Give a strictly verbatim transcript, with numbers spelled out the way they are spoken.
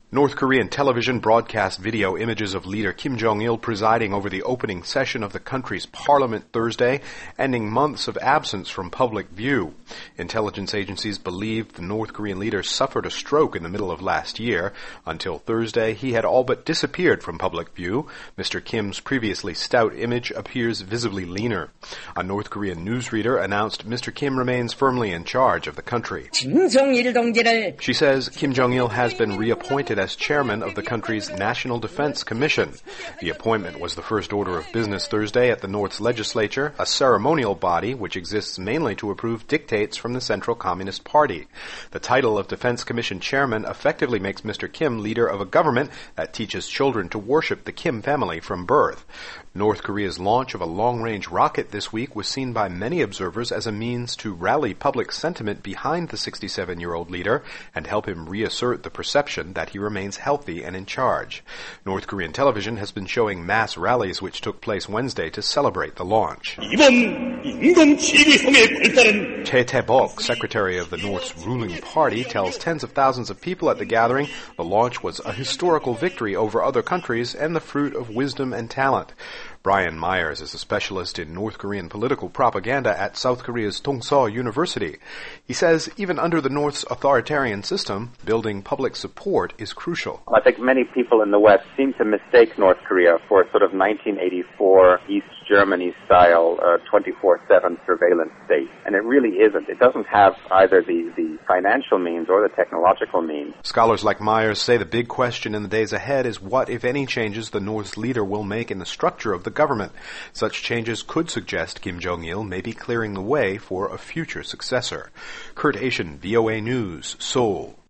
North Korean television broadcast video images of leader Kim Jong-il presiding over the opening session of the country's parliament Thursday, ending months of absence from public view. Intelligence agencies believe the North Korean leader suffered a stroke in the middle of last year. Until Thursday, he had all but disappeared from public view. Mister Kim's previously stout image appears visibly leaner. A North Korean newsreader announced Mister Kim remains firmly in charge of the country. She says Kim Jong-il has been reappointed as chairman of the country's National Defense Commission. The appointment was the first order of business Thursday at the North's legislature, a ceremonial body which exists mainly to approve dictates from the Central Communist Party. The title of Defense Commission chairman effectively makes Mister Kim leader of a government that teaches children to worship the Kim family from birth. North Korea's launch of a long-range rocket this week was seen by many observers as a means to rally public sentiment behind the sixty-seven-year-old leader and help him reassert the perception that he remains healthy and in charge. North Korean television has been showing mass rallies which took place Wednesday to celebrate the launch. Chae Tae-bok, secretary of the North's ruling party, tells tens of thousands of people at the gathering the launch was a historical victory over other countries and the fruit of wisdom and talent. Brian Myers is a specialist in North Korean political propaganda at South Korea's Tongsa University. He says even under the North's authoritarian system, building public support is crucial. I think many people in the West seem to mistake North Korea for a sort of nineteen eighty-four East Germany-style uh, twenty-four seven surveillance state, and it really isn't. It doesn't have either the, the financial means or the technological means. Scholars like Myers say the big question in the days ahead is what, if any, changes the North's leader will make in the structure of the government. Such changes could suggest Kim Jong-il may be clearing the way for a future successor. Kurt Asian, V O A News, Seoul.